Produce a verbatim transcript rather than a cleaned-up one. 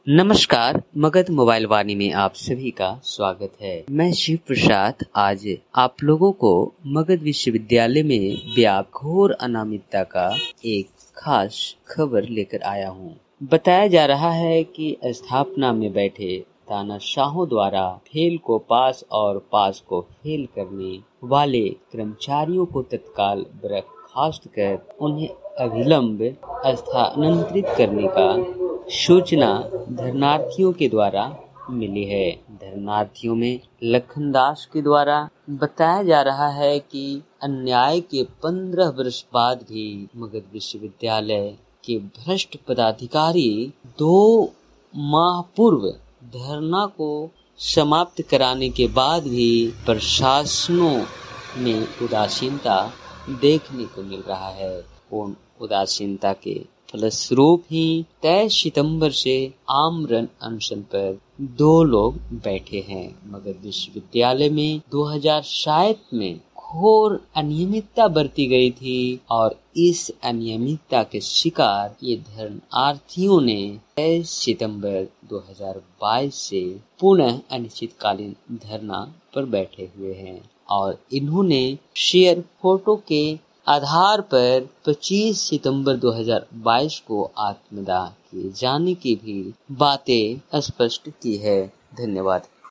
नमस्कार, मगध मोबाइल वाणी में आप सभी का स्वागत है। मैं शिव प्रसाद आज आप लोगों को मगध विश्वविद्यालय में व्याप्त घोर अनियमितता का एक खास खबर लेकर आया हूँ। बताया जा रहा है कि स्थापना में बैठे तानाशाहों द्वारा फेल को पास और पास को फेल करने वाले कर्मचारियों को तत्काल बर्खास्त कर उन्हें अविलंब स्थानांतरित करने का सूचना धरनार्थियों के द्वारा मिली है। धरनार्थियों में लखनदास के द्वारा बताया जा रहा है कि अन्याय के पंद्रह वर्ष बाद भी मगध विश्वविद्यालय के भ्रष्ट पदाधिकारी दो माह पूर्व धरना को समाप्त कराने के बाद भी प्रशासनों में उदासीनता देखने को मिल रहा है। उन उदासीनता के फलस्वरूप ही तेईस सितंबर से आमरण अनशन पर दो लोग बैठे हैं। मगध विश्वविद्यालय में दो हज़ार सात में घोर अनियमितता बरती गई थी और इस अनियमितता के शिकार ये धरनार्थियों ने तेईस सितंबर दो हज़ार बाईस से पुनः अनिश्चितकालीन धरना पर बैठे हुए हैं और इन्होंने शेयर फोटो के आधार पर पच्चीस सितंबर दो हज़ार बाईस को आत्मदाह किए जाने की भी बातें स्पष्ट की है। धन्यवाद।